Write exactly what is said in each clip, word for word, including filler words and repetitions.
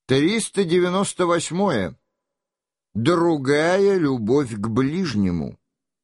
триста девяносто восьмое. Другая любовь к ближнему.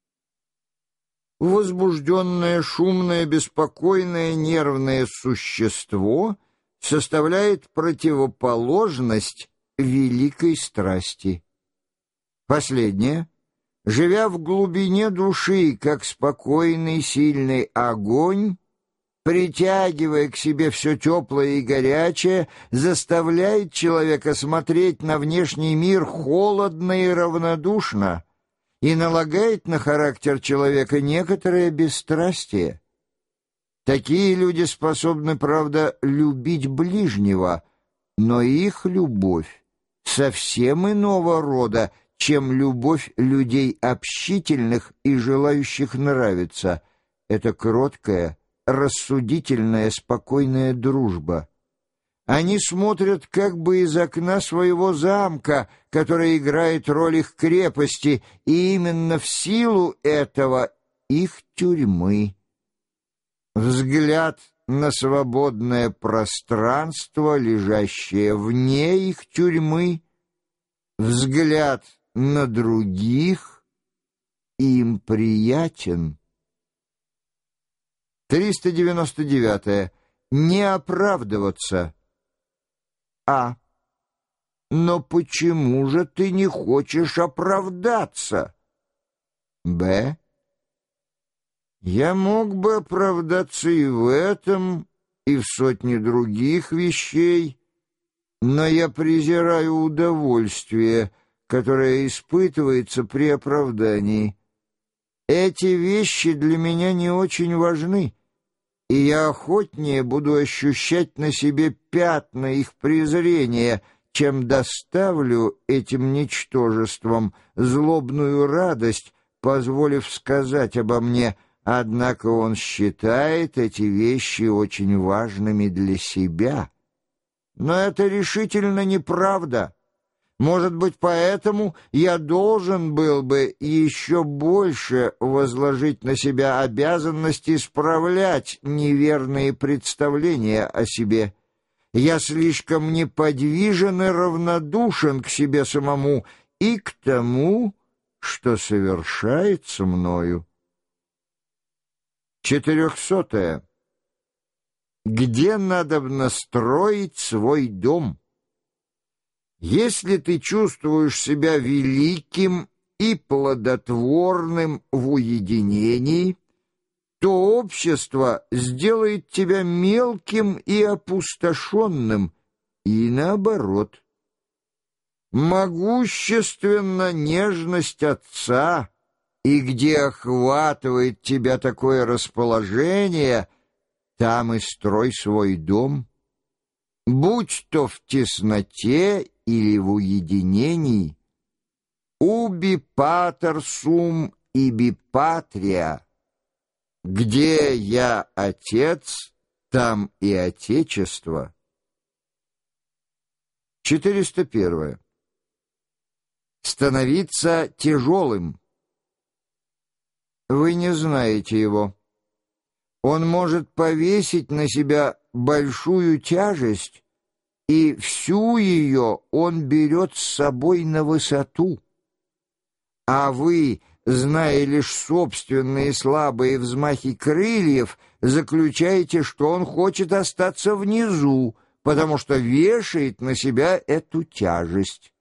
Возбужденное, шумное, беспокойное, нервное существо составляет противоположность великой страсти. Последнее, живя в глубине души, как спокойный, сильный огонь, притягивая к себе все теплое и горячее, заставляет человека смотреть на внешний мир холодно и равнодушно и налагает на характер человека некоторое бесстрастие. Такие люди способны, правда, любить ближнего, но их любовь совсем иного рода, чем любовь людей общительных и желающих нравиться. Это кроткая, рассудительная, спокойная дружба. Они смотрят как бы из окна своего замка, который играет роль их крепости, и именно в силу этого их тюрьмы. Взгляд на свободное пространство, лежащее вне их тюрьмы, взгляд на других им приятен. триста девяносто девятое. Не оправдываться. А. Но почему же ты не хочешь оправдаться? Б. Я мог бы оправдаться и в этом, и в сотне других вещей, но я презираю удовольствие, которое испытывается при оправдании. Эти вещи для меня не очень важны, и я охотнее буду ощущать на себе пятна их презрения, чем доставлю этим ничтожествам злобную радость, позволив сказать обо мне, однако он считает эти вещи очень важными для себя. Но это решительно неправда. Может быть, поэтому я должен был бы еще больше возложить на себя обязанность исправлять неверные представления о себе. Я слишком неподвижен и равнодушен к себе самому и к тому, что совершается мною. Четырехсотое. Где надобно строить свой дом? Если ты чувствуешь себя великим и плодотворным в уединении, то общество сделает тебя мелким и опустошенным, и наоборот. Могущественна нежность отца, и где охватывает тебя такое расположение, там и строй свой дом, будь то в тесноте или в уединении. Уби патер сум иби патрия. Где я отец, там и отечество. четыреста первое. Становиться тяжелым. Вы не знаете его. Он может повесить на себя большую тяжесть, и всю ее он берет с собой на высоту. А вы, зная лишь собственные слабые взмахи крыльев, заключаете, что он хочет остаться внизу, потому что вешает на себя эту тяжесть.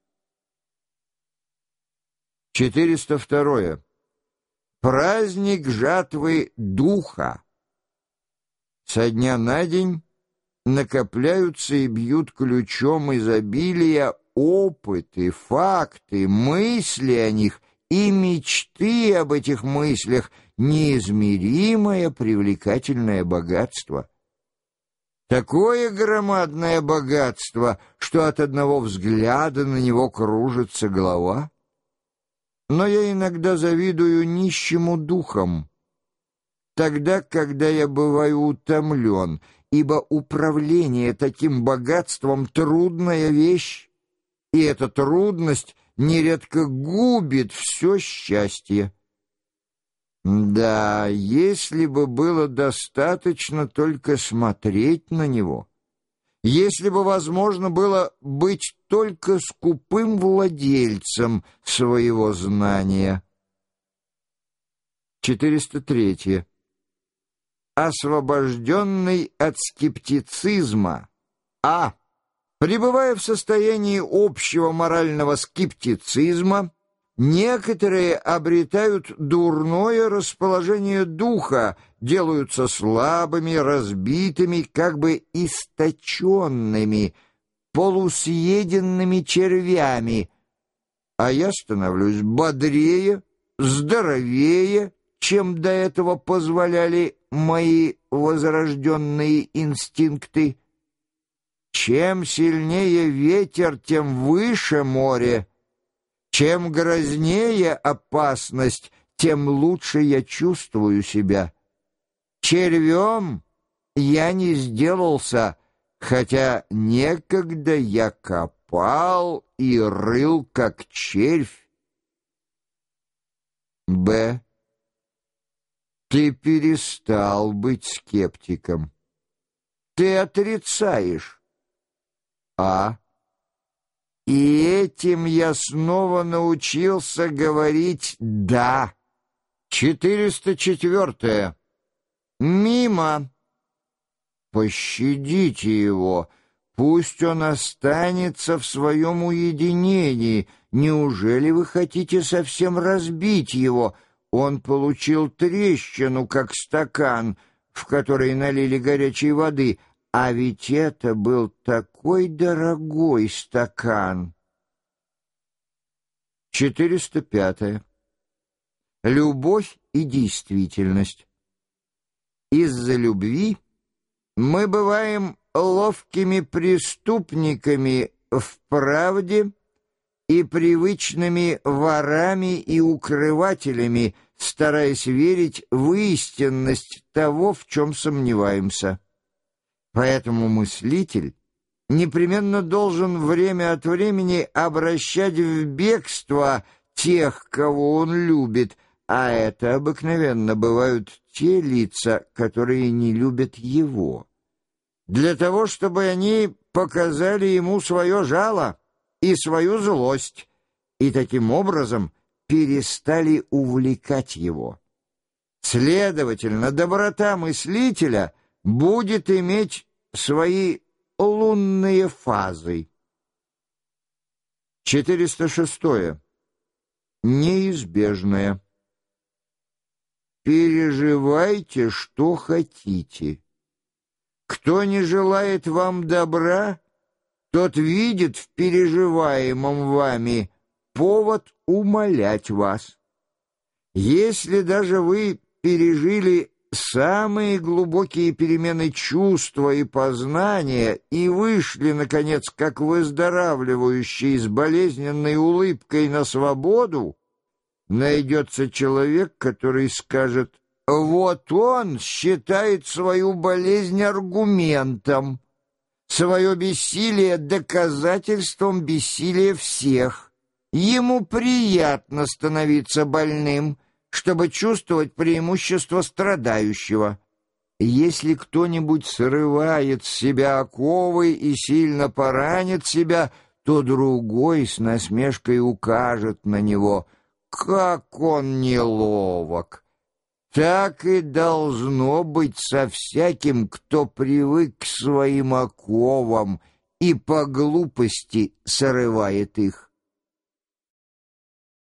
четыреста второе. Праздник жатвы духа. Со дня на день накопляются и бьют ключом изобилия опыты, факты, мысли о них и мечты об этих мыслях, неизмеримое привлекательное богатство. Такое громадное богатство, что от одного взгляда на него кружится голова. Но я иногда завидую нищему духом, тогда, когда я бываю утомлен, ибо управление таким богатством — трудная вещь, и эта трудность нередко губит все счастье. Да, если бы было достаточно только смотреть на него, если бы возможно было быть только скупым владельцем своего знания. четыреста три. Освобожденный от скептицизма. А. Пребывая в состоянии общего морального скептицизма, некоторые обретают дурное расположение духа, делаются слабыми, разбитыми, как бы источенными, полусъеденными червями, а я становлюсь бодрее, здоровее, чем до этого позволяли мои возрожденные инстинкты. Чем сильнее ветер, тем выше море. Чем грознее опасность, тем лучше я чувствую себя. Червем я не сделался, хотя некогда я копал и рыл, как червь. Б. Ты перестал быть скептиком. Ты отрицаешь. А. И этим я снова научился говорить «да». четыреста четвёртое. Мимо. Пощадите его. Пусть он останется в своем уединении. Неужели вы хотите совсем разбить его? Он получил трещину, как стакан, в который налили горячей воды, а ведь это был такой дорогой стакан. четыреста пятое. Любовь и действительность. Из-за любви мы бываем ловкими преступниками в правде и привычными ворами и укрывателями, стараясь верить в истинность того, в чем сомневаемся. Поэтому мыслитель непременно должен время от времени обращать в бегство тех, кого он любит, а это обыкновенно бывают те лица, которые не любят его, для того, чтобы они показали ему свое жало и свою злость, и таким образом перестали увлекать его. Следовательно, доброта мыслителя будет иметь свои лунные фазы. четыреста шестое. Неизбежное. Переживайте, что хотите. Кто не желает вам добра, тот видит в переживаемом вами повод умолять вас. Если даже вы пережили самые глубокие перемены чувства и познания и вышли, наконец, как выздоравливающие с болезненной улыбкой на свободу, найдется человек, который скажет: вот он считает свою болезнь аргументом, свое бессилие доказательством бессилия всех. Ему приятно становиться больным, чтобы чувствовать преимущество страдающего. Если кто-нибудь срывает с себя оковы и сильно поранит себя, то другой с насмешкой укажет на него: как он неловок. Так и должно быть со всяким, кто привык к своим оковам и по глупости срывает их.